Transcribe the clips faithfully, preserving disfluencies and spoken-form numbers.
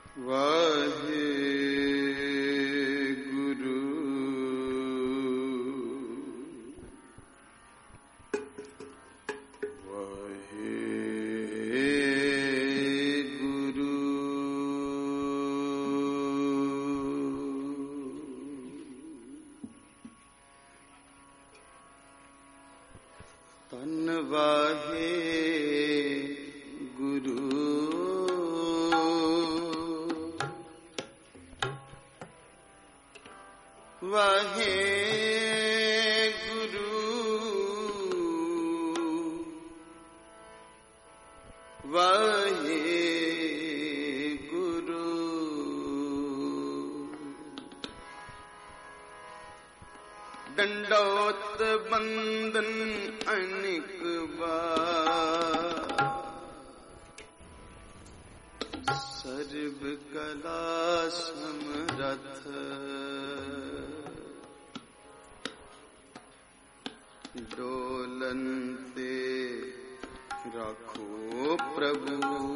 वाहे गुरु वाहे गुरु तन वाहे गुरु वाहे गुरु वाहे गुरु दंडौत बंदन अनेक बार सर्व कला समरथ डोलनते रखो प्रभु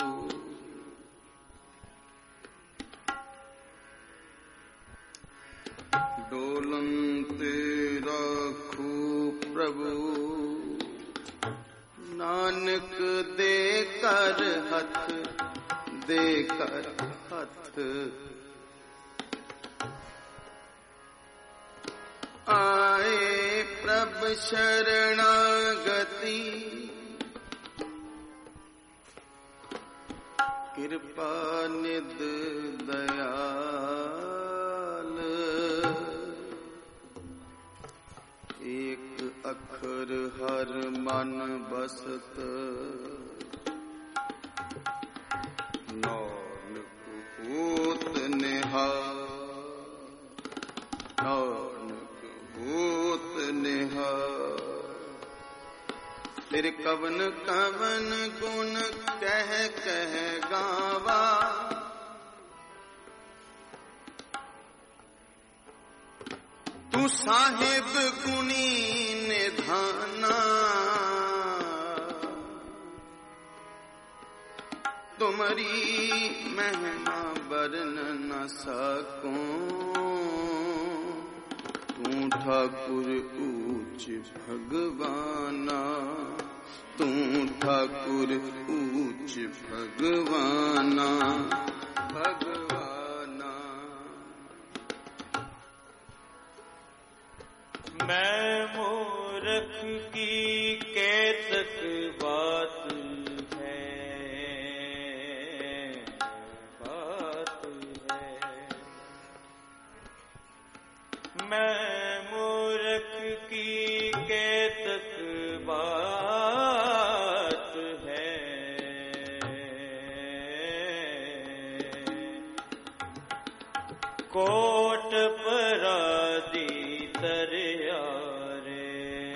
डोलनते रखो प्रभु नानक दे कर हथ दे कर हथ आए प्रभ शरणागति कृपा निध दयाल एक अखर हर मन बसत नानक होत निहाल नानक होत निहाल तेरे कवन कवन गुण कह कह गावा तू साहिब गुणी निधाना तुम्हारी महिमा बरन न सकूं तू ठाकुर ऊंच भगवाना तू ठाकुर ऊंच भगवाना भगवाना मैं मूर्ख की कैतक बात मैं मूर्ख की कैतक बात है कोट पराधी तरियारे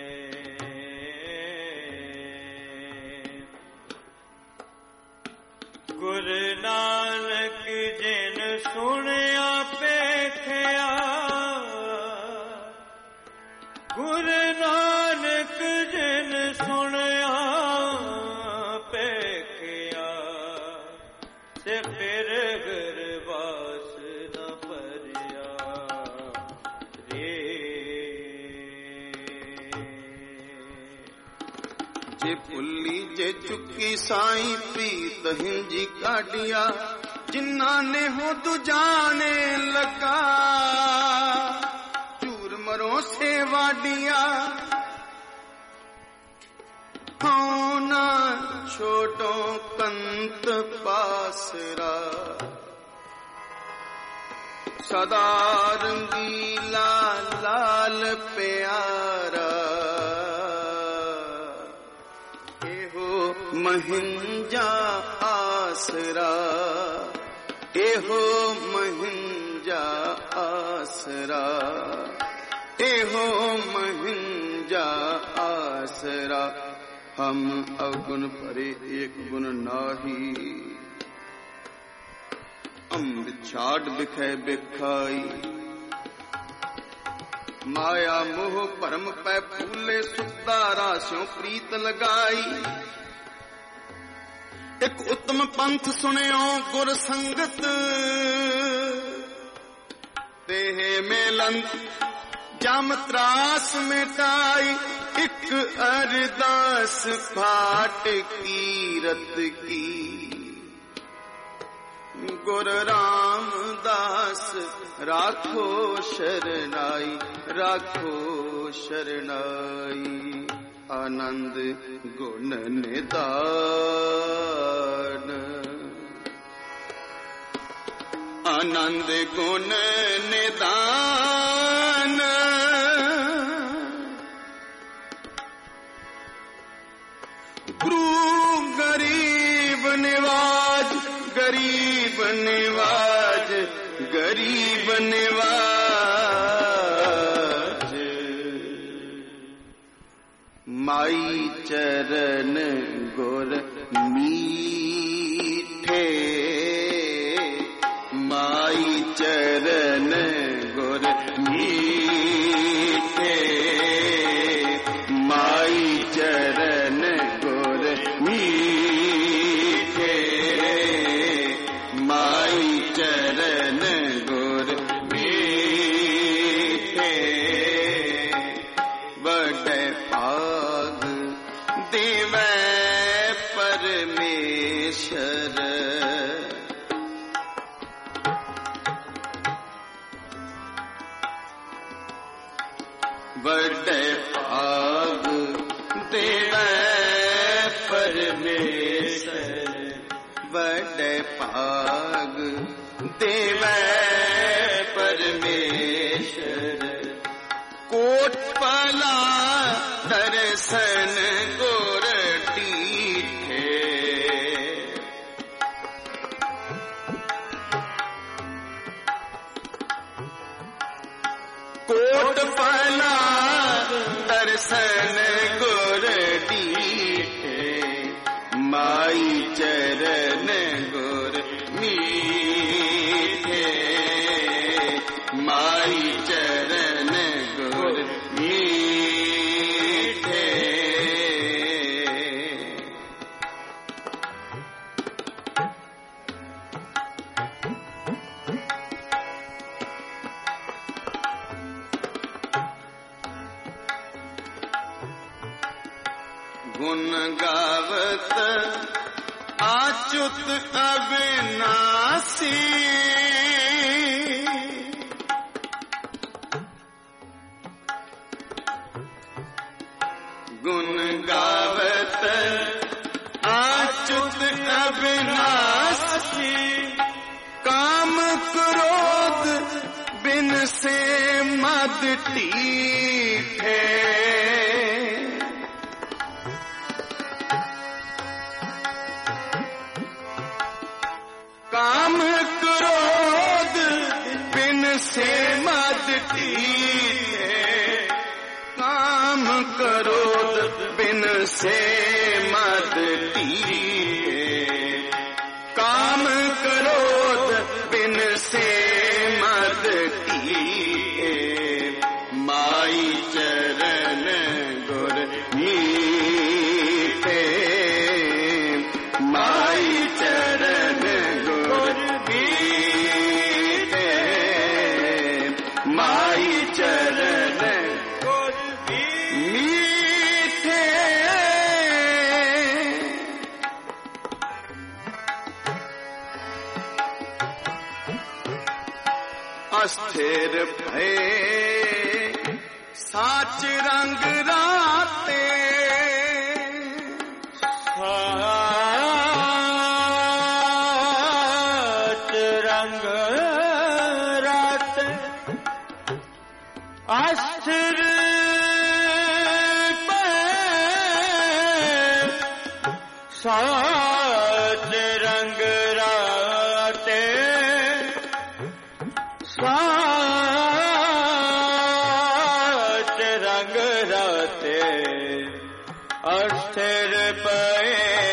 गुरु नानक जिन सुनिया पेखिया गुरु नानक जिन सुनिया पेखिया से फिर गरबास न परिया रे जे पुली जे चुकी साई प्रीत हिंजी काटिया जिन्ना ने हो तू जाने लगा मरो से वाडिया होना छोटो कंत पासरा सदा रंगीला लाल प्यारा एहो महिंजा आसरा एहो महिंजा आसरा एहो महिंजा आसरा हम अवगुण परे एक गुण नाही अमृत छाट बिखै बिखाई माया मोह परम पै फूले सुखदारा स्यों प्रीत लगाई एक उत्तम पंथ सुनियो गुर संगत तेह मेलंत जम त्रास मिटाई एक अरदास फाट कीरत की गुर रामदास राखो शरणाई राखो शरणाई आनंद गुण निदान आनंद गुण निदान गुरु गरीब निवाज गरीब निवाज गरीब निवाज माई चरण गुर मीठे माई चरण गुर मीठे माई चरण गुर मीठे माई चरण गुर मीठे बड़े भाग देवै परमेश्वर बड़े भाग देवै परमेश्वर बड़े भाग देवै परमेश्वर कोट पला दर्शन गुर डीठे कोट पला दर्शन गुर डीठे माई चरण गुर मीठे माई चरण गुर मीठे गुण गावत आच्युत अविनाशी गुण गावत आच्युत अविनाशी काम क्रोध बिन से मद टीठे काम क्रोध बिन से मद टीठे काम क्रोध बिन से मद टीठे काम क्रोध बिन से मद टीठे माई चरण गुर मीठे माई चरण माई चरण गुर मीठे अस्थिर भय साच रंग राते साच रंग राते अस्थिर साच रंग राते साच रंग राते अस्थिर पे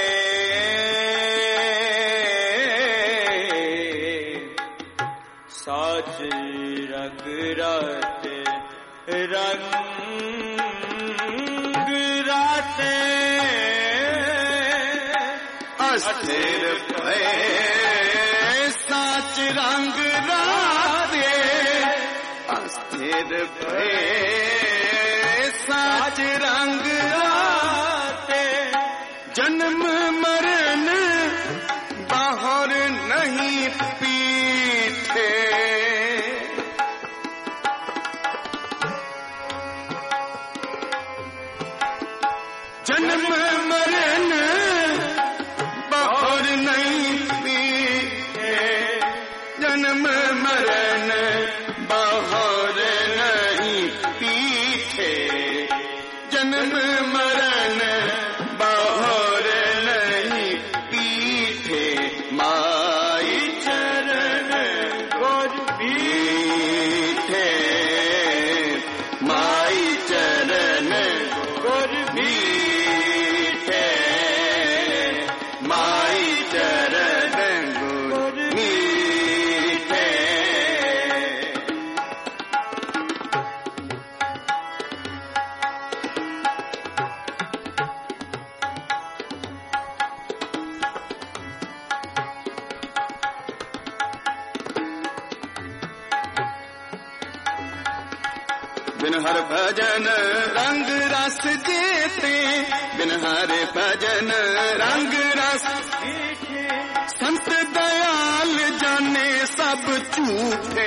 साच रंग राते रंग राते अस्थिर भये साच रंग राते, अस्थिर भये साच रंग राते, जन्म मरण बाहर नहीं पीछे, जन्म मरण बाहर नहीं पीछे, जन्म मरण बाहर नहीं पीछे, जन्म मरण बाहर नहीं पीछे, माई चरण गोर पीठे, माई चरण गोर पीठे, माई चरण गोर पीठे। बिन हर भजन रंग रस जेते, बिन हर भजन रंग रस जेते, संत दयाल जाने सब झूठे,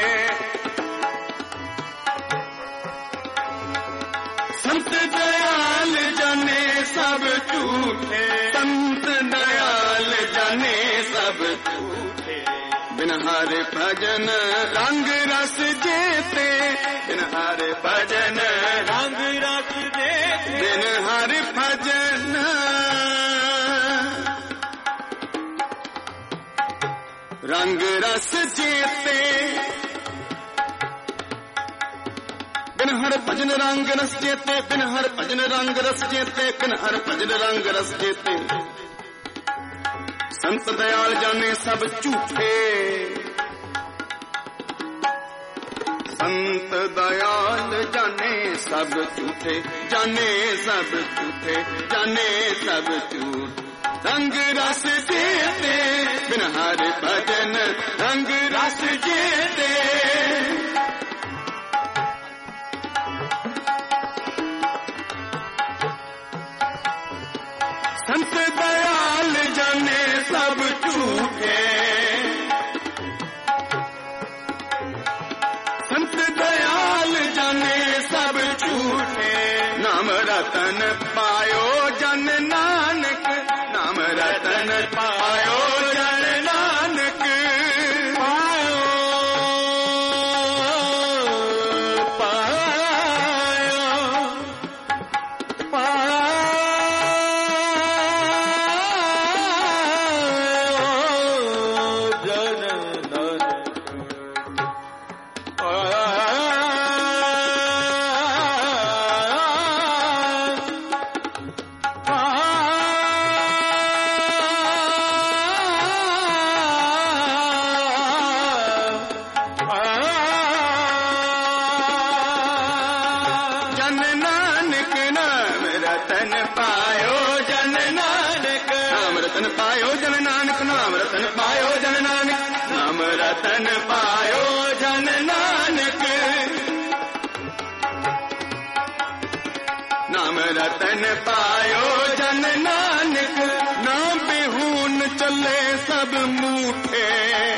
संत दयाल जाने सब झूठे, संत दयाल जाने सब झूठे, बिन हर भजन रंग रस जेते, बिन हर भजन रंग रस जेते, बिन हर भजन रंग रस जेते, बिन हर भजन रंग रस जेते, बिन हर भजन रंग रस जेते, बिन हर भजन रंग रस जेते, संत दयाल जाने सब झूठे, संत दयाल जाने सब झूठे, जाने सब झूठे, जाने सब झूठ, रंग रस जेते, बिन हर भजन रंग रस जेते, संत दयाल जाने सब झूठे, संत दयाल जाने सब झूठे, नाम रतन पायो जन नानक, नाम रतन पायो जन नानक, पायो पायो पायो जन नानक, जन नानक नाम रतन पायो जन नानक, नाम रतन पायो जन नानक, नाम रतन पायो जन नानक, नाम रतन पायो जन नानक, नाम रतन पायो जन नानक, नाम बेहून चले सब मूठे,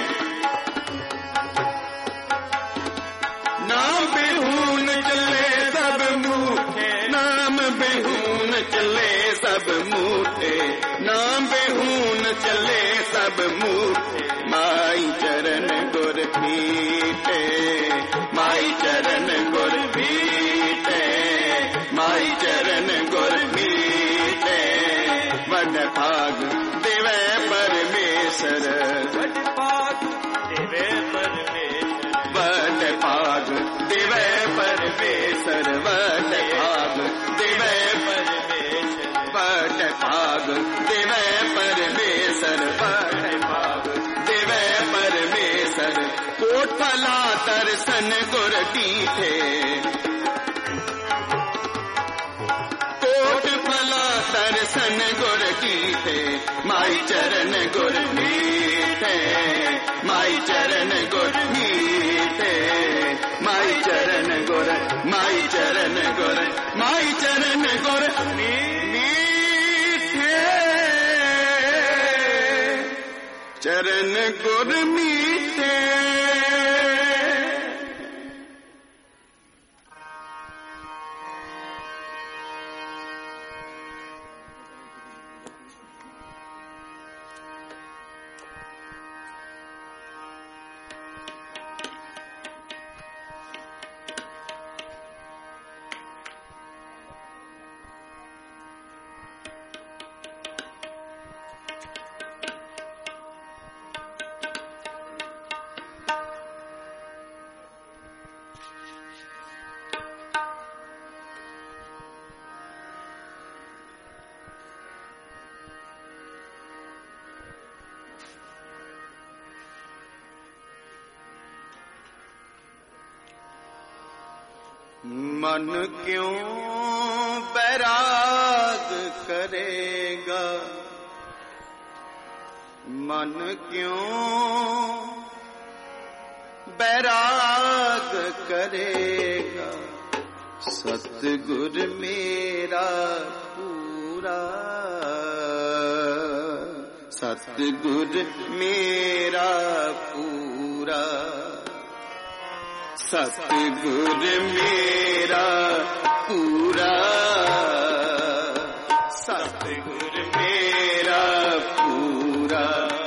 नाम बेहून चले सब मूठे, नाम बेहून चले सब मूठे, नाम बेहून चले सब मूठे, माई चरण गुर पीठे, माई चरण गुर पीठे, माई चरण गुर पीठे, वड भाग देवे परमेश्वर, वड भाग देवे परमेश्वर, वड भाग देवे परमेश्वर, वड भाग देवे परमेश्वर, वड भाग देवे परमेश्वर, वड भाग देवे परमेश्वर, कोट भला दर्शन गुर दीठे, कोट भला दर्शन सन गुर कीते, माई चरण गुर मीठे, माई चरण गुर मीठे, माई चरण गुर, माई चरण गुर, माई चरण गुर मीठे, चरण गुर मीठे। मन क्यों बैराग करेगा, मन क्यों बैराग करेगा, सतगुर मेरा पूरा, सतगुर मेरा पूरा, सतगुर मेरा पूरा, सतगुर मेरा पूरा,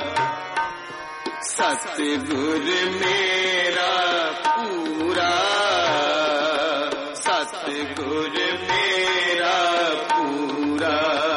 सतगुर मेरा पूरा, सतगुर मेरा पूरा।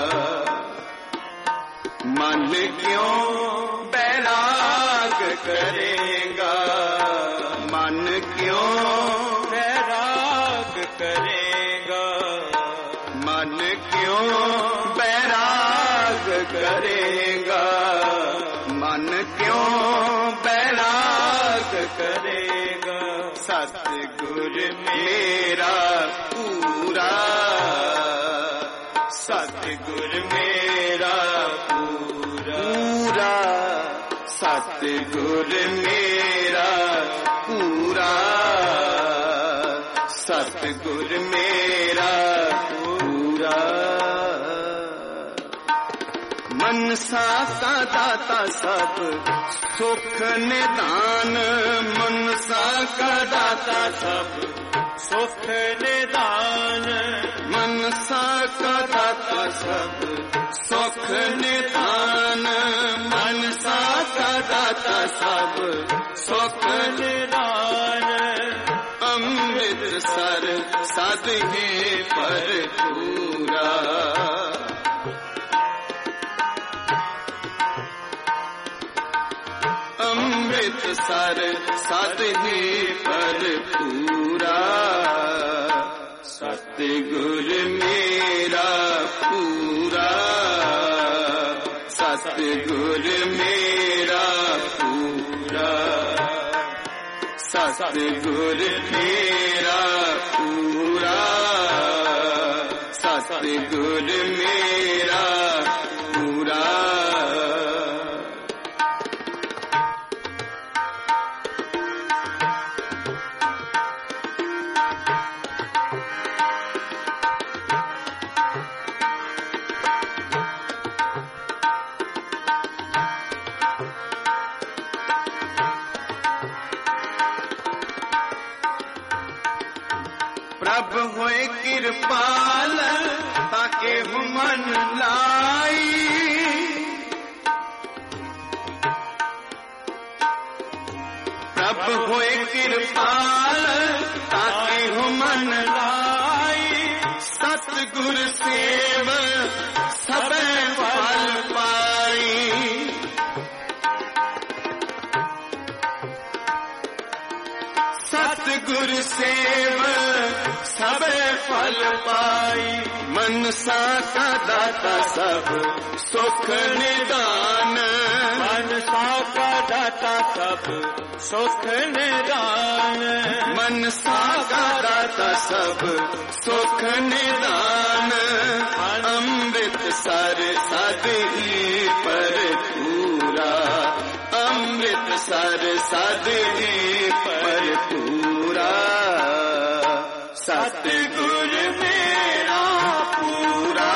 मन क्यों बैराग करेगा, मन क्यों बैराग करेगा, मन क्यों बैराग करेगा, मन क्यों बैराग करेगा, सतगुर मेरा पूरा, सतगुर मेरा पूरा, सतगुर मेरा पूरा, सतगुर मेरा पूरा। मनसा का दाता सब सुख निदान, मनसा का दाता सब सुख निदान, मनसा का दाता सब सुख निदान, मनसा का दाता सब सुख निदान। अमृतसर सद है पर पूरा, अमृतसर सद है पर पूरा, सतगुर मेरा पूरा, सतगुर मेरा पूरा, सतगुर मेरा पूरा, सतगुर मेरा पूरा। प्रभु होए कृपाल ताके मन लाई, प्रभु होए कृपाल ताके मन लाई, सतगुर सेव सब फल पाई, सतगुर सेव सबे फल पाई। मनसा का दाता सब सुख निदान, मनसा का दाता सब सुख निदान, मनसा का दाता सब सुख निदान। अमृत सर सदही पर पूरा, अमृत सर सदही पर पूरा। सतगुर मेरा पूरा,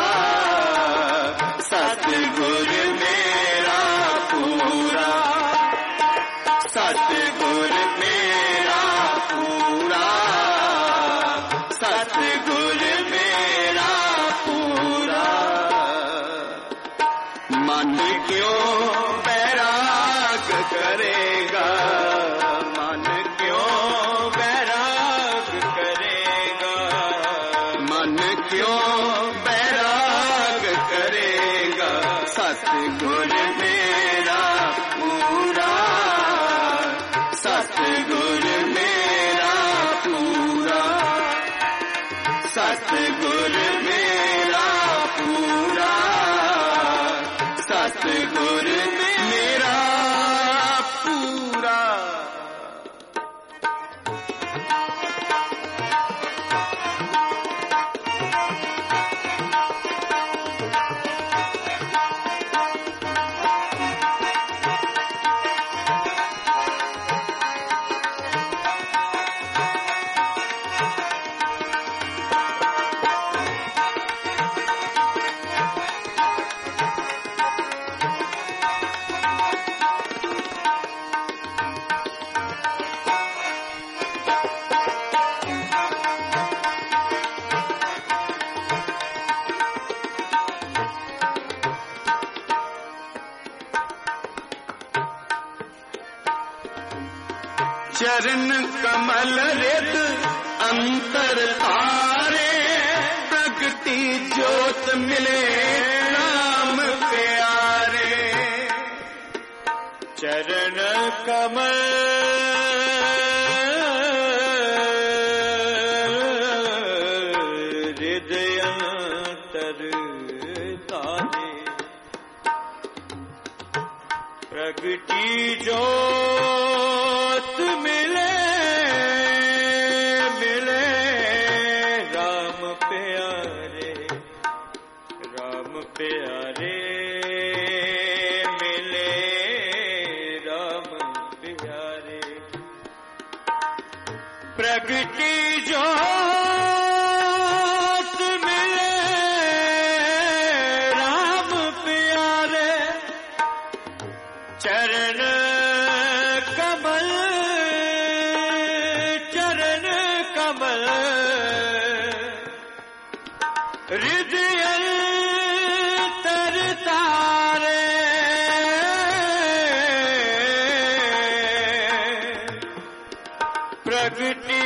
सतगुर मेरा पूरा, सतगुर मेरा पूरा, सतगुर मेरा पूरा। मन क्यों बैराग करेगा, मन क्यों बैराग करेगा, मन क्यों बैराग करेगा। सतगुर मेरा पूरा, सतगुर मेरा पूरा, सतगुर मेरा पूरा, सतगुर मेरा पूरा। चरण कमल रिद अंतर तारे, प्रगति ज्योत मिले राम प्यारे। चरण कमल हृदय अंतर तारे, प्रगति ज्योत मिले मिले राम प्यारे, राम प्यारे मिले राम प्यारे। प्रगति ज्योत मिले राम प्यारे, चरण कमल चरण कमल हृदय अंतर तारे। प्रगति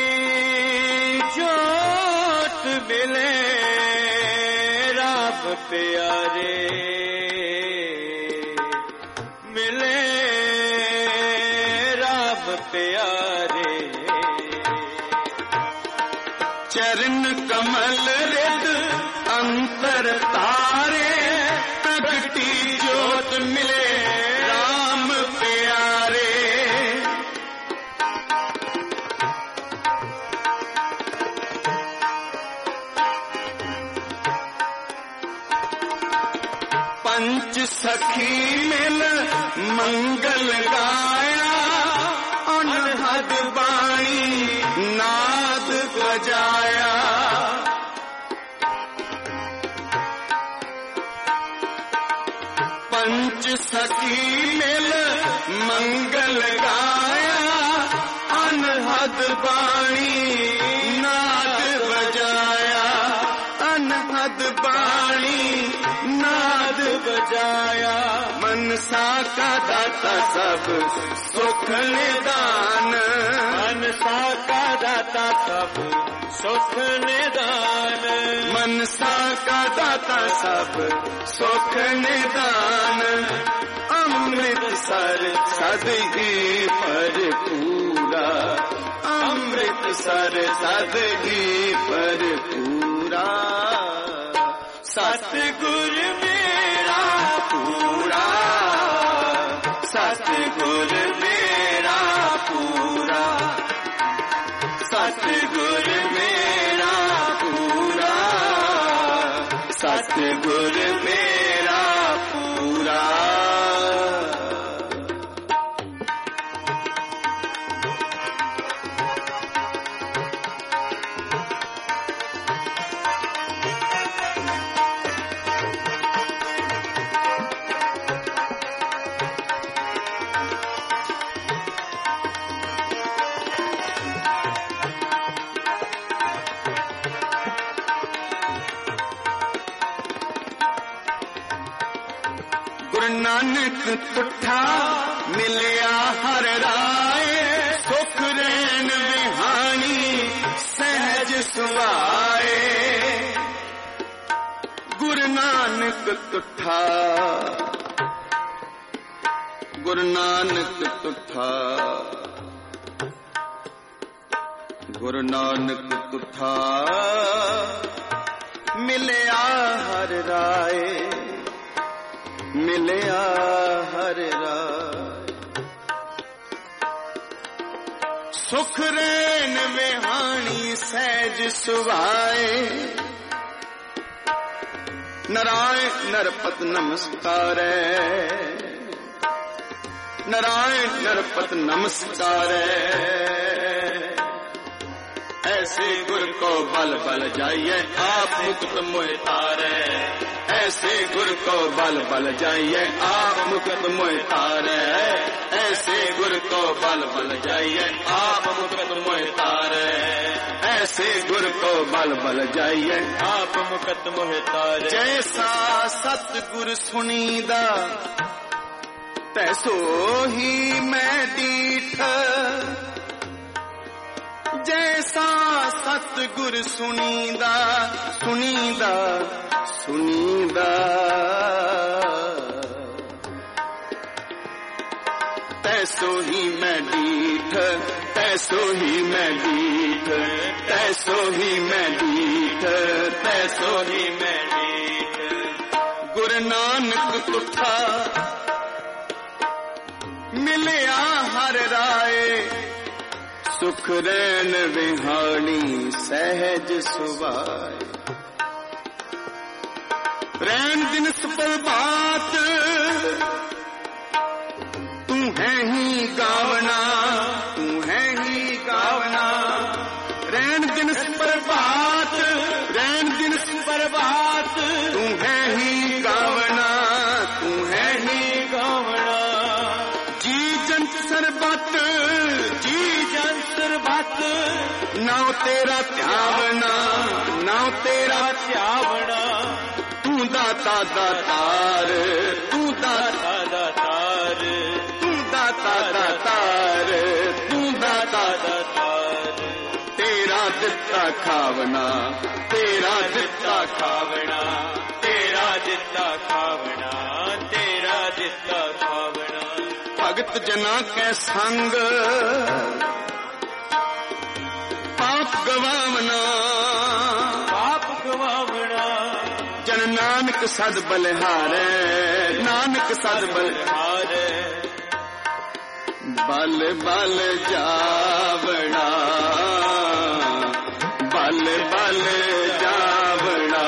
ज्योत मिले राम प्यारे, मिले राम प्यारे। चरण कमल रिद अंतर तारे, प्रगति ज्योत मिले राम प्यारे। पंच सखी मिल मंगल गाया, अनहद बाणी नाद बजाया। पंच सखी मिल मंगल गाया, अनहद बाणी नाद बजाया, अनहद बाणी नाद बजाया। मनसा का दाता सब सुख निदान, मनसा का दाता सब सुख निदान, मनसा का दाता सब सुख निदान। अमृत अमृतसर सद ही भरपूरा, अमृतसर सद ही भरपूरा। सतगुर मेरा पूरा, सतगुर मेरा पूरा, सतगुर मेरा पूरा, सतगुर मेरा पूरा। गुरु नानक तुठा मिलिया हर राय, सुख रैन विहानी सहज सुभाए। गुरु नानक तुठा, गुरु नानक तुठा, गुरु नानक तुठा मिलिया हर राय, मिलिया हर राय। सुख रैन विहानी सहज सुभाए। नारायण नरपत नमस्कार, नारायण नरपत नमस्कार। ऐसे गुर को बल बल जाइए आप मुकुट मोह तारे, ऐसे गुर को बल बल जाइए आप मुकुट मोह तारे, ऐसे गुर को बल बल जाइए आप मुकुट मोह तारे, ऐसे गुर को बल बल जाइए आप मुकुट मोह तारे। जैसा सतगुर सुनीदा तैसो ही मैं डीठ, जैसा सतगुर सुनीदा, सुनीदा, सुनीदा। तैसो ही मैं डीठ, तैसो ही मैं डीठ, तैसो ही मैं डीठ, तैसो ही मैं डीठ। गुरु नानक तुठा मिलिया हर राय, सुख रैन विहानी सहज सुभाए। रैन दिन सुप्रभात तू है ही गावना, तू है ही गावना। रैन दिन सुप्रभात, रैन दिन सुप्रभात तू है ही गावना, तू है ही गावना। जी जन सरबत, जी जन सरबत नाव तेरा त्यावना, नाव तेरा त्यावना। तू दाता दातार, तू दाता दातार, तू दाता दातार, तू दाता दातार। तेरा दिता खावना, तेरा दिता खावना, तेरा दिता खावना, तेरा दिता खावना। भगत जना के संग पाप गवावना, पाप गवावना। जन नानक सद बलिहारे, नानक सद बलिहारे। बल बल जावड़ा, बल बल जावड़ा,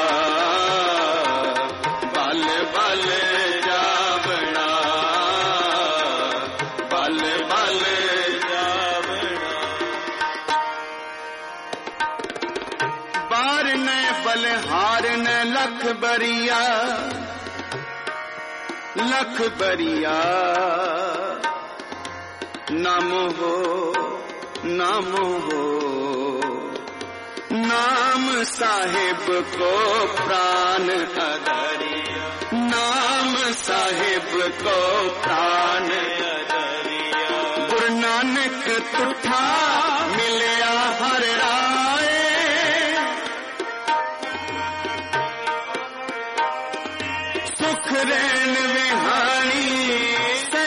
बल बल जावड़ा, बल बल जावड़ा। बार ने बलिहार ने लख बरिया, लख बरिया। नाम हो, नाम हो, नाम साहिब को प्राण अधरिया, नाम साहिब को प्राण अधरिया। गुरु नानक तुठा मिलिया हर राय, सुख रैन विहानी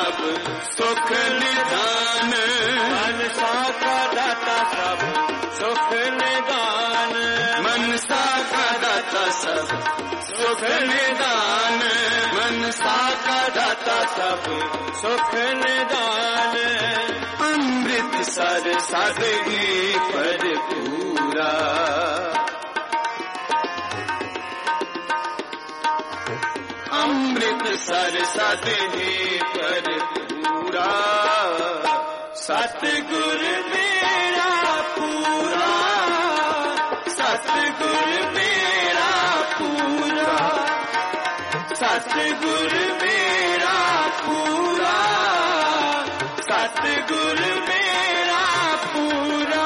सब सुख निधान, मनसा का दाता सब सुख निदान, मनसा का दाता सब सुख निदान, मनसा का दाता सब सुख निदान। अमृत सर सादगी पर पूरा, अमृत सर सादगी पर पूरा, सतगुर मेरा पूरा, सतगुर मेरा पूरा, सतगुर मेरा पूरा, सतगुर मेरा पूरा।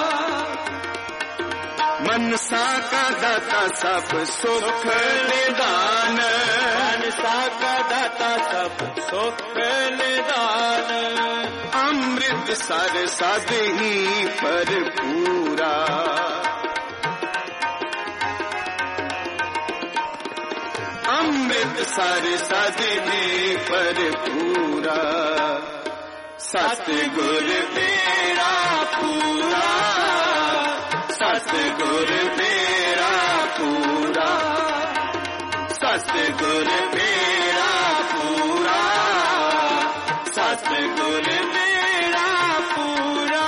मनसा का दाता सब सुख निदान, मनसा का दाता सब सुख निदान, अमृत सर सादगी पर पूरा, अमृत सर सादगी पर पूरा, सतगुर मेरा पूरा, सतगुर मेरा पूरा, सतगुर मेरा पूरा, सतगुर मेरा पूरा।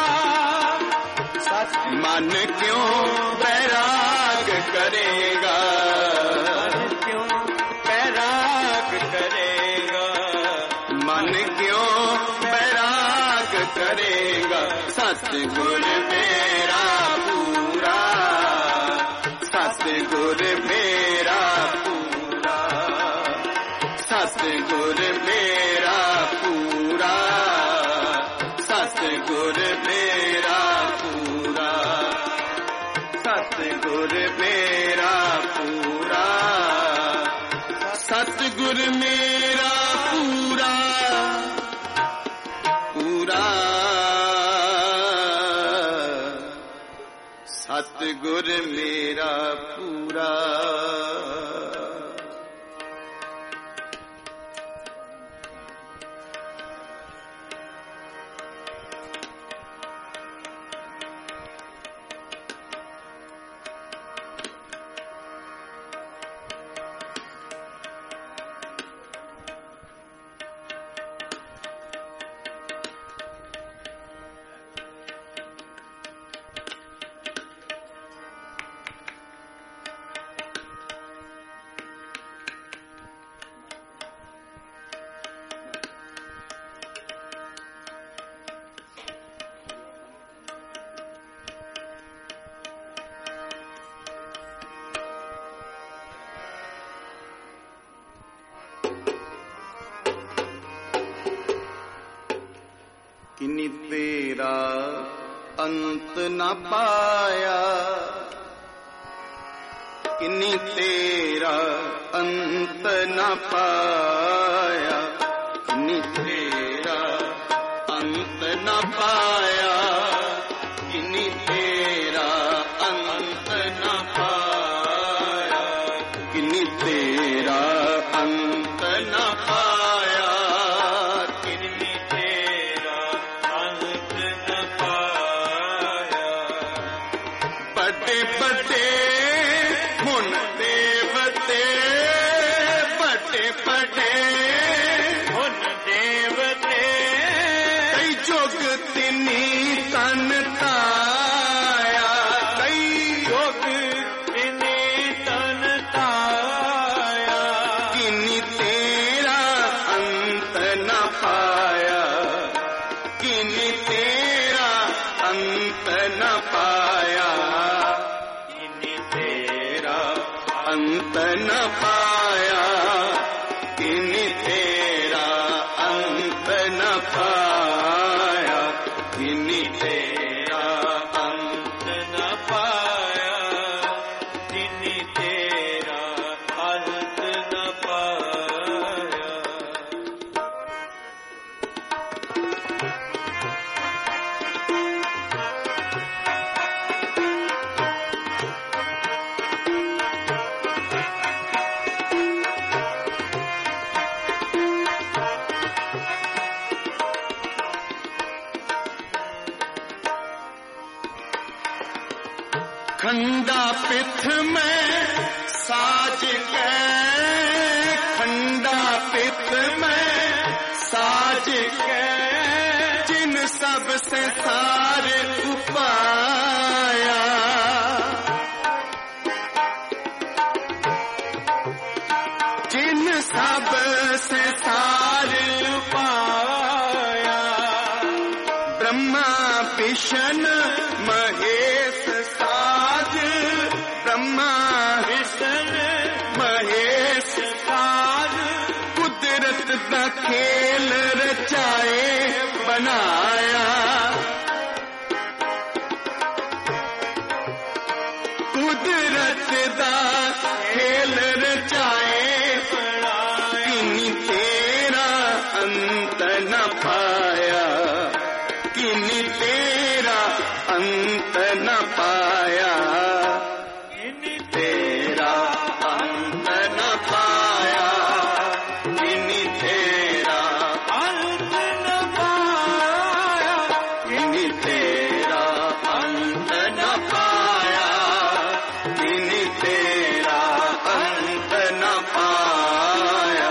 मन क्यों बैराग करेगा, क्यों बैराग करेगा, मन क्यों बैराग करेगा, सतगुर मेरा पूरा, सतगुर मेरा पूरा, सतगुर मेरा पूरा, सतगुर मेरा पूरा, सतगुर मेरा पूरा, सतगुर मेरा पूरा पूरा, सतगुर मेरा पूरा। किन्नी तेरा अंत न पाया, किन्नी तेरा अंत न पाया, किन्नी तेरा अंत न पाया, किन्नी तेरा अंत न पाया, किन्नी तेरा अंत न पाया, किन्नी तेरा अंत न पाया। बड़े बड़े मुन देवते, बड़े बड़े मुन देवते, कई जोग तिनी तन ताया, कई योग तिनी तन ताया, किन्नी तेरा अंत न पाया, किन्नी तेरा अंत न पाया, किन्नी तेरा अंत न पाया, किन्नी तेरा अंत न पाया, किन्नी तेरा अंत न पाया, किन्नी तेरा अंत न पाया। खंडा पिथ में साज के, खंडा पिथ में साज के, जिन सब से सार उपाया, जिन सब से सार उपाया, ब्रह्मा विष्णु महेश साज, ब्रह्मा विष्णु महेश साज, कुदरत दा खेल रचाए बनाया, कुदरत दा खेल रचाए बनाया, किन्हीं तेरा अंत न पाया, किन्हीं तेरा अंत न पाया, किन्हीं तेरा अंत न पाया, किन्हीं तेरा अंत न पाया, किन्हीं तेरा अंत न पाया, किन्हीं तेरा अंत न पाया।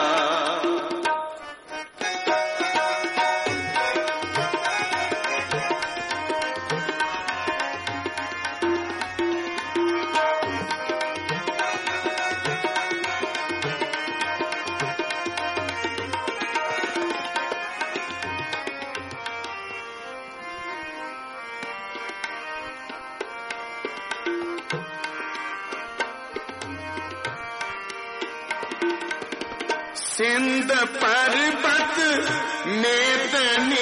सिंध पर्वत मेदनी,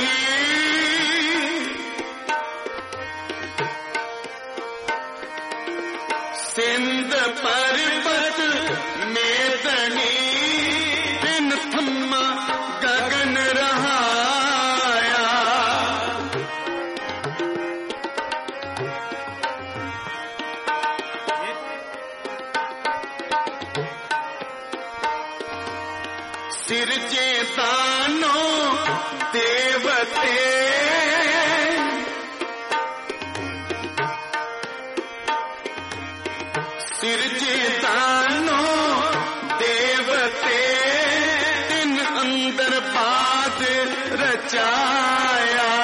सिंध पर्वत मेदनी, दिन थम्मा गगन रहाया, सिरजे दानो देवते, सिरजे दानो देवते, दिन अंदर बाद रचाया,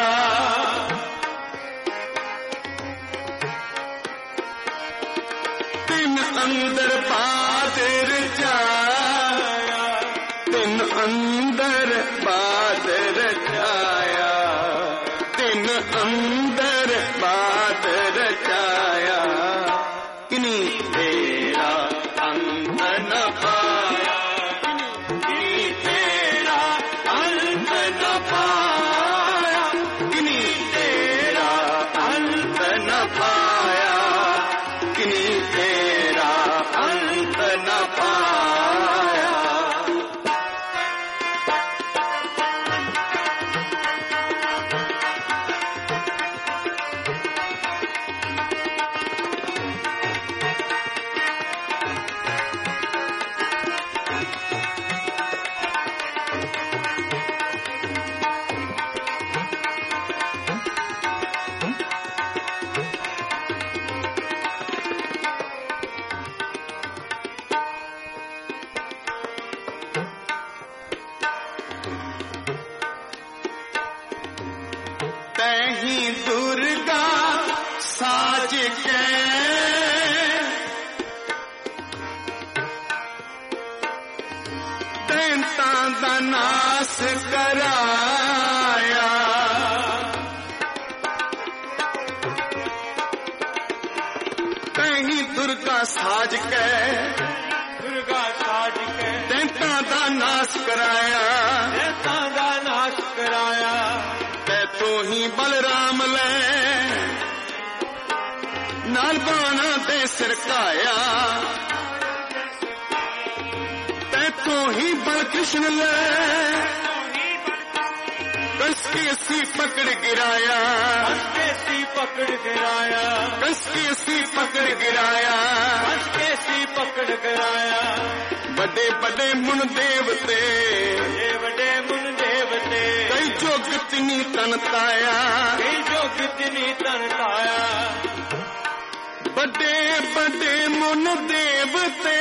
दिन अंदर बाद रचाया, दिन अंदर बाद रचाया, दिन अंदर बाद रचाया, किन्हीं तेरा अंत न पाया, किन्हीं तेरा अंत न पाया, किन्हीं तेरा अंत न पाया, किन्हीं तेरा अंत न पाया। तही दुर्गा साज के, दैंतां दा नास कराया, तही दुर्गा साज के, दुर्गा साज के, दैंतां दा नाश कराया, दैंतां दा नाश कराया, तू ही बलराम ले नाल बाणा दे सिरकाया, तैथों ही बल कृष्ण ले कसके सी पकड़ गिराया, कसके सी पकड़ गिराया, कसके सी पकड़ गिराया, कसके सी पकड़ गिराया, बड़े बड़े मुन देवते, बड़े बड़े मुन देवते, कई जोगतनी तन ताया, कई जोगतनी तन ताया, बड़े बड़े मुन देवते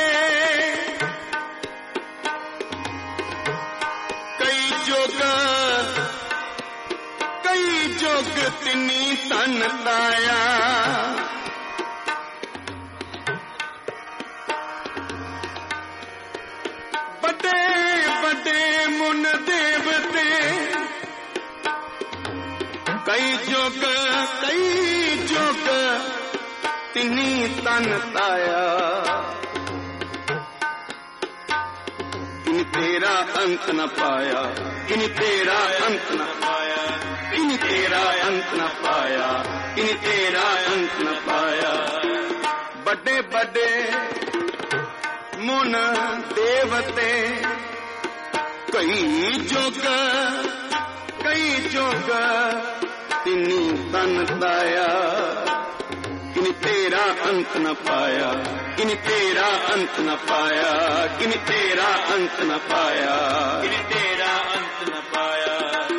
कई जोग कई जोग तिनी तन ताया बड़े बड़े मुन देवते कई जोग कई जोग तिनी तन ताया किन तेरा अंत न पाया किन तेरा अंत न पाया किन तेरा अंत न पाया किन तेरा अंत न पाया बड़े बड़े मुन देवते कई जोग कई जोग तिनी तन ताया किन तेरा अंत न पाया किन तेरा अंत न पाया किन तेरा अंत न पाया किन तेरा अंत न पाया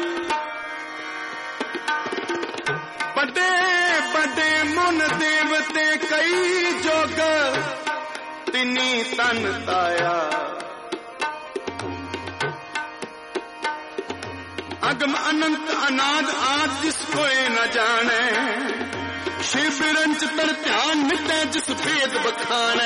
बड़े बड़े मुन देवते कई जोग तिनी तन ताया अगम अनंत अनाद आद जिस कोई न जाने शिव रंच तर ध्यान मिटे जिस भेद बखाने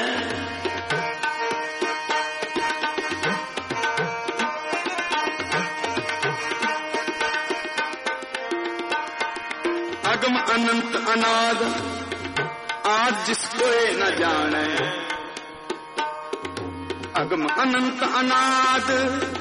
अगम अनंत अनाद आज जिस कोई न जाने अगम अनंत अनाद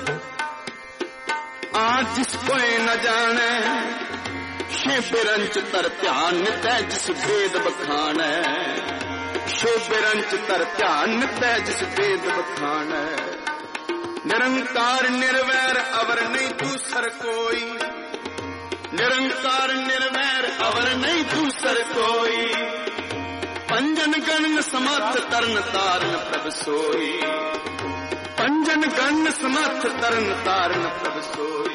आज जिस कोई न जाने शिवरंच तर ध्यान तय जिस वेद बखान शिवरंच तर ध्यान तय जिस वेद बखान निरंकार निर्वैर अवर नहीं दूसर कोई निरंकार निर्वैर अवर नहीं दूसर कोई पंजन गण समर्थ तरन तारन प्रभ सोई पंजन गण समर्थ तरन तारन प्रभ सोई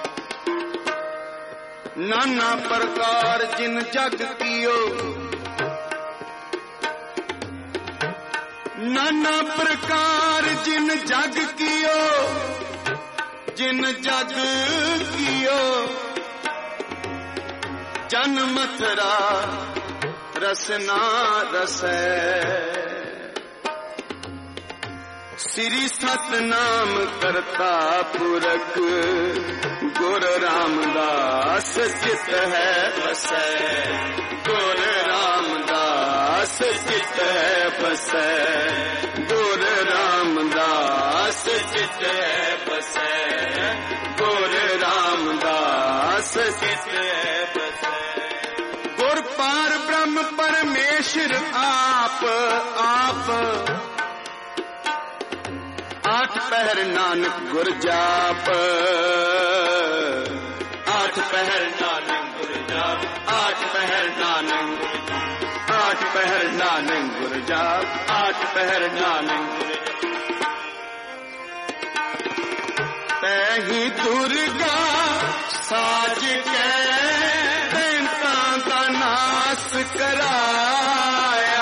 नाना प्रकार जिन जग कियो नाना प्रकार जिन जग कियो जिन जग कियो जन मथुरा रसना रसै श्री सतनाम करता पुरख गुर रामदास चित है बसै गुर रामदास चित है बसै गुर रामदास चित है बसै गुर रामदास चित है बसै गुर पार ब्रह्म परमेश्वर आप आप आठ पहर नानक गुर जाप आठ पहर नानक गुर जाप आठ पहर नानक आठ पहर नानक गुर जाप आठ पहर नानक तैही दुर्गा साज के दैंतां दा नास कराया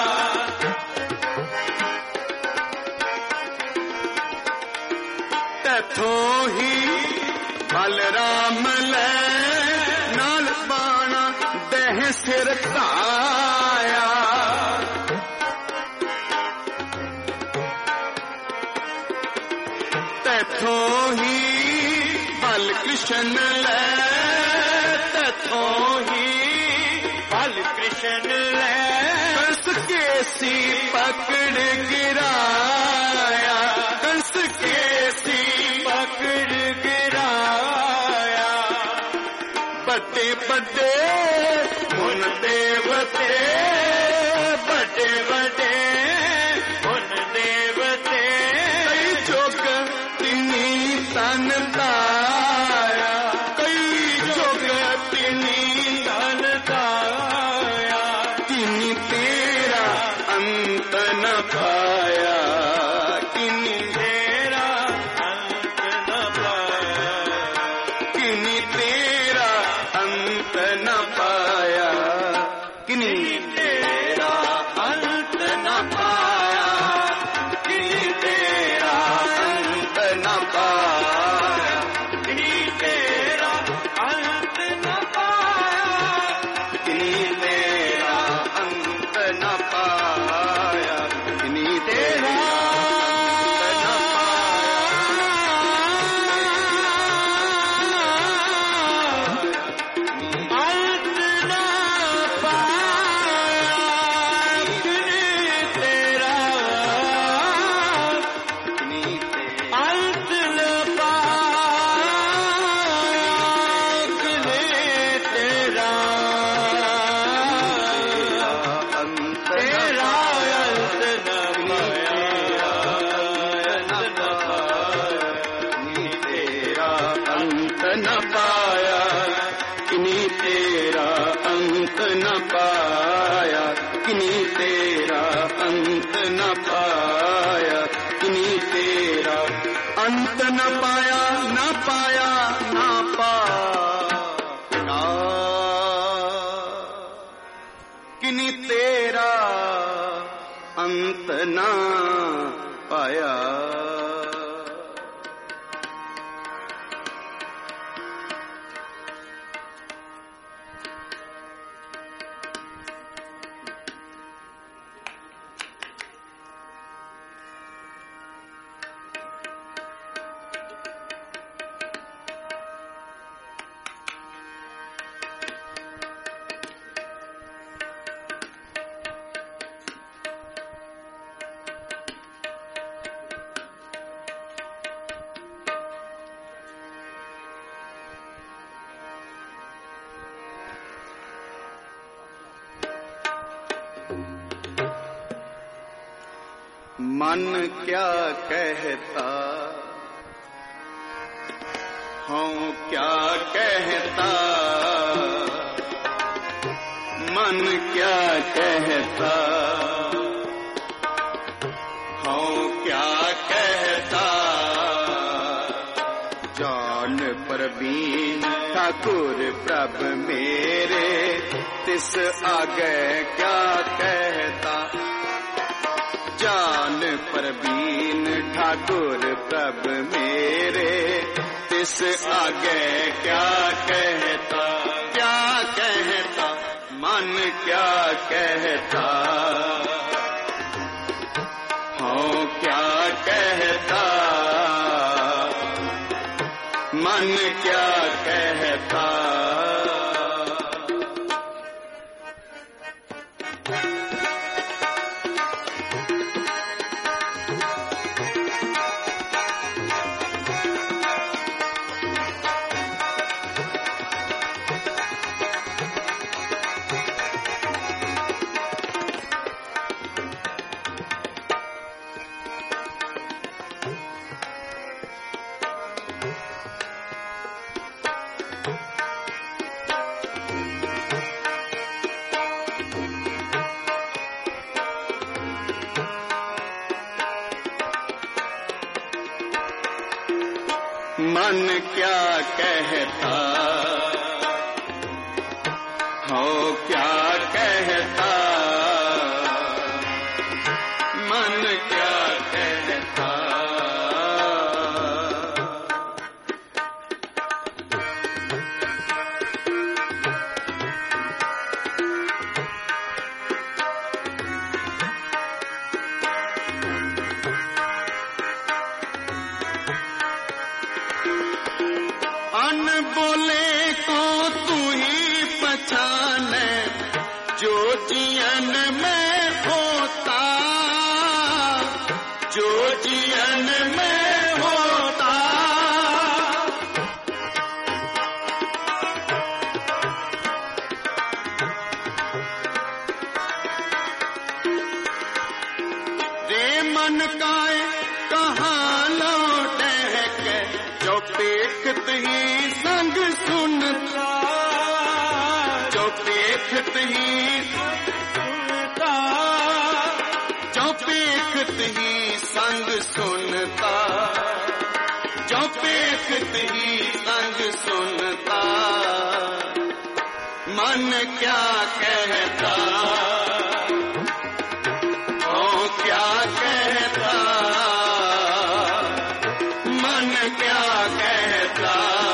तैथों ही बलराम ले नाल बाणा देह सिर धाया तैथों ही बल कृष्ण ले तैथों ही बल कृष्ण ले कंस केसी पकड़ गिराया कंस केसी पकड़ गिराया बड़े बड़े मुन देवते बड़े बड़े मुन देवते कई जोग तिनी तन ताया कई जोग तिनी तन ताया तिनी तेरा अंत न पाया तिनी तेरा अंत न पाया किनी तेरा अंत न पाया किनी तेरा न पाया, किन्हीं तेरा अंत न पाया, न पाया, न पाया, किन्हीं तेरा अंत न पाया। मन क्या कहता हूँ, क्या कहता, मन क्या कहता हूँ, क्या कहता, जान परवीन ठाकुर प्रभ मेरे, तिस आगे क्या कहता, जान परवीन ठाकुर प्रभ मेरे, तिस आगे क्या कहता, क्या कहता, मन क्या कहता हूँ, क्या कहता, मन क्या कहता। मन क्या कहता हो, क्या कहता, मन क्या कहता, बोले को तू ही पहचाने, जो जियन में होता, जो जियन में होता, रे मन काए कहाँ लौटे के, जो देखत ही संग सुनता, जो देखत ही सुनता, जो देखत ही संग सुनता, जो देखत ही संग सुनता, मन क्या कहता ओ क्या कहता, मन क्या कहता।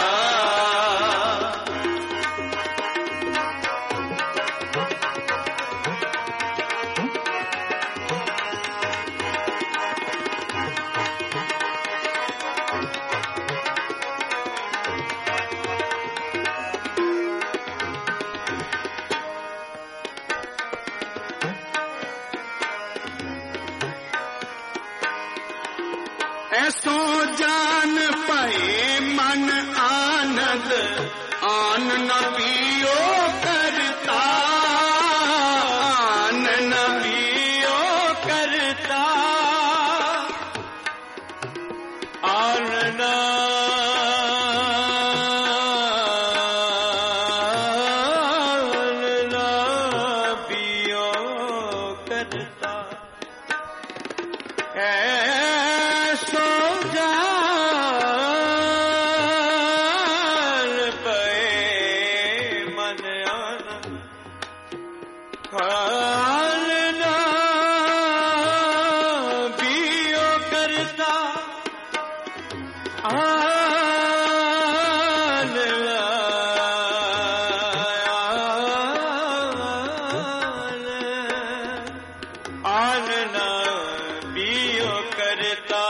ऐसो जान पाए मन आनंद, आन न पियो करता, आन न पियो करता, आन न पियो करता, ऐसो जाल पे मन आन हाल ना बियो करता आन आन ना बियो करता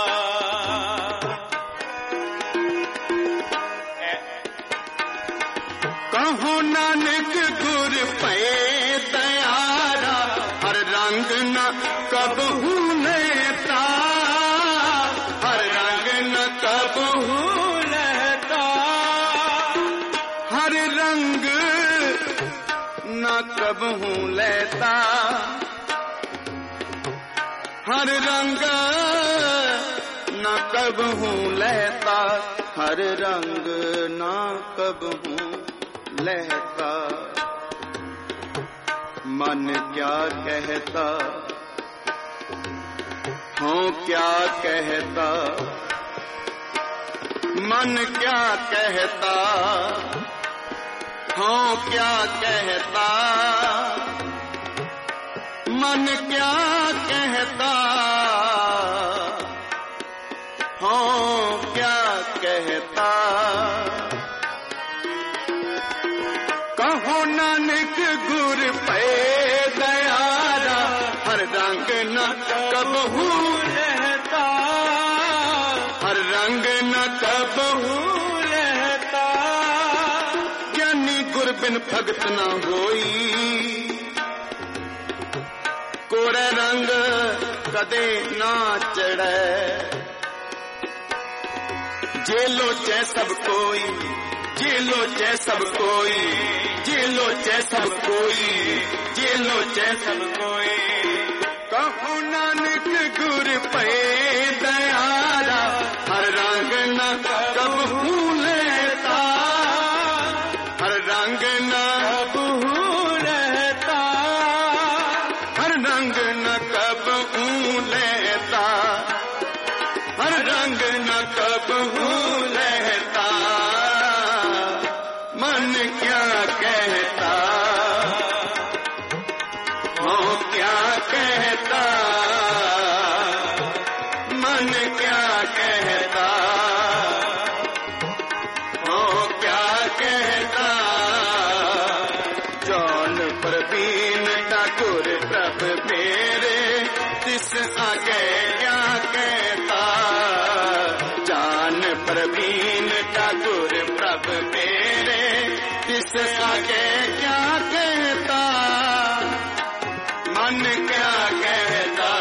कहो नानक गुर पे दयारा हर रंग न कबहू लेता हर रंग न कबहू रहता हर रंग न कबहू लेता हर रंग न कबहू लेता हर रंग न कबहू लेता मन क्या कहता हो क्या कहता मन क्या कहता हो क्या कहता मन क्या कहता हो क्या कहता कहो नानक गुर पे दयारा हर रंग न कबहू रहता हर रंग न कबहू रहता ज्ञानी गुर बिन भगत न होई कोरे रंग कदे ना चढ़े जे लोचे सब कोई जे लोचे सब कोई जे लोचे सब कोई जे लोचे सब कोई कहो नानक गुर पे दयारा हर रंग न कबहू लेता हर रंग न कबहू रहता हर रंग न कबहू लेता हर रंग न कबहू लेता मन क्या कहता हो क्या कहता मन क्या कहता हो क्या कहता जौन प्रवीण ठाकुर प्रभ मेरे तिस आगे क्या कहता जान प्रवीण ठाकुर प्रभ मेरे तिस आगे क्या कहता मन क्या कहता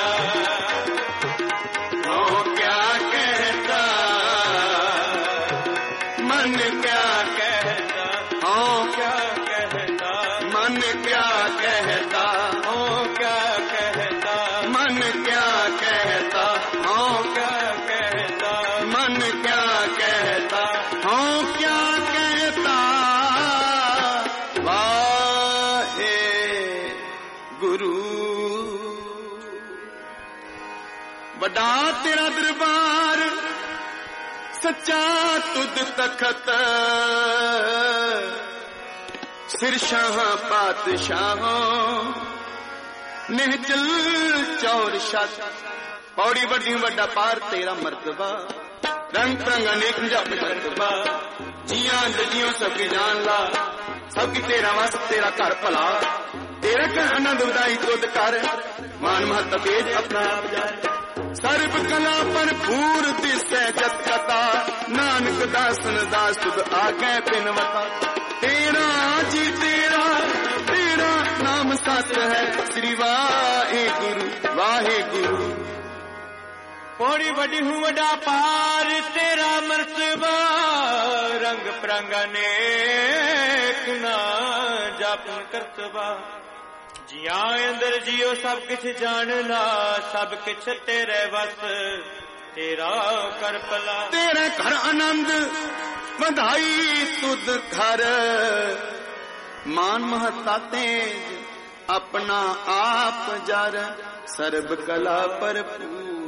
हो क्या कहता मन क्या कहता हो क्या कहता मन क्या कहता हो क्या कहता मन क्या कहता हो क्या कहता मन क्या कहता हो क्या कहता वाहे गुरु बड़ा तेरा दरबार सच्चा तुद तखत सिर शाह पातशाहों निहचल चौर शत पौड़ी बड़ी बड़ा पार तेरा मर्तबा रंग परंग अनेक जप मर्तबा जिया जियो सबकी जान ला सबकी तेरा वस तेरा घर भला तेरा कर आनंद उदाई तुद कर मान महत तेज अपना आप जाए सर्व कला पर पूर दिसै जत कथा नानक दासन दास तुद आगे बिनवता तेरा जी तेरा तेरा नाम सत है श्री वाहे गुरु वाहे गुरु पौड़ी बड़ी हूँ वडा पार तेरा मर्तबा रंग परंग अनेक ना जापन करतबा जिया अंदर जियो सब किछ जानना सब किछ तेरे बस तेरा कर भला तेरे घर आनंद बधाई तुद घर मान महता तेज अपना आप जर सर्ब कला पर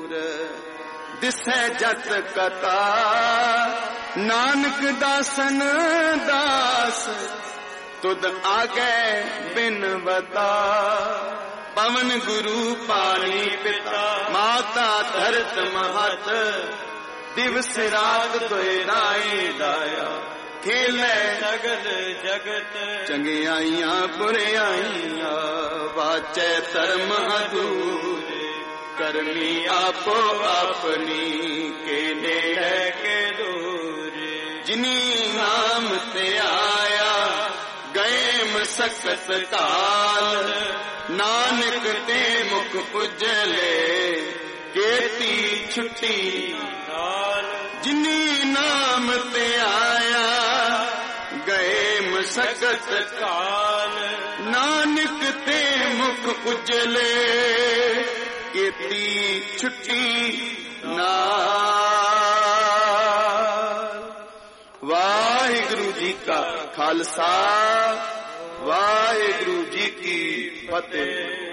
ਦੂਰ ਦਿਸੈ ਜਤ ਕਥਾ ਨਾਨਕ ਦਾਸਨ ਦਾਸ ਤੁਧ ਆਗੇ ਬਿਨ ਬਤਾ ਪਵਨ ਗੁਰੂ ਪਾਣੀ ਪਿਤਾ ਮਾਤਾ ਧਰਤ ਮਹਤ ਦਿਵਸ ਰਾਤ ਦੋਇ ਰਾਈ ਦਾਇਆ ਖੇਲੇ ਸਗਲ ਜਗਤ ਚੰਗਿਆਈਆਂ ਬੁਰਿਆਈਆਂ ਵਾਚੈ ਧਰਮ ਅਧੂਰੇ ਕਰਮੀ ਆਪੋ ਆਪਣੀ ਕੇ ਨੇੜੇ ਕੇ ਦੂਰੇ ਜਿਨੀ ਨਾਮ ਤੇ ਆਇਆ ਗਏ ਮਸਕਤ ਕਾਲ ਨਾਨਕ ਤੇ ਮੁਖ ਪੁਜਲੇ ਕੀਤੀ ਛੁੱਟੀ ਨਾਲ ਜਿਨੀ ਨਾਮ ਤੇ ਆਇਆ ਗਏ ਮਸਕਤ ਕਾਲ ਨਾਨਕ ਤੇ ਮੁਖ ਉਜਲੇ ਕੀਤੀ ਛੁੱਟੀ ਨਾਲ। ਵਾਹਿਗੁਰੂ ਜੀ ਕਾ ਖਾਲਸਾ ਵਾਹਿਗੁਰੂ ਜੀ ਕੀ ਫਤਿਹ।